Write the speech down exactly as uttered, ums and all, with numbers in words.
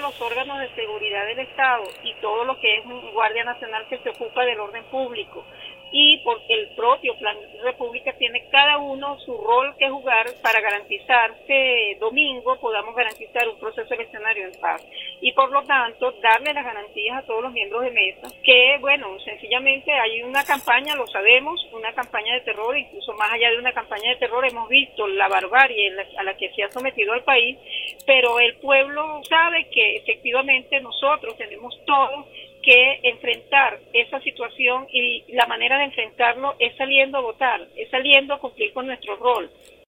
los órganos de seguridad del Estado y todo lo que es un Guardia Nacional que se ocupa del orden público, y porque el propio Plan República tiene cada uno su rol que jugar para garantizar que domingo podamos garantizar un proceso eleccionario en paz. Y por lo tanto, darle las garantías a todos los miembros de mesa, que bueno, sencillamente hay una campaña, lo sabemos, una campaña de terror, incluso más allá de una campaña de terror, hemos visto la barbarie a la que se ha sometido al país, pero el pueblo sabe que efectivamente nosotros tenemos todos que enfrentar esa situación, y la manera de enfrentarlo es saliendo a votar, es saliendo a cumplir con nuestro rol.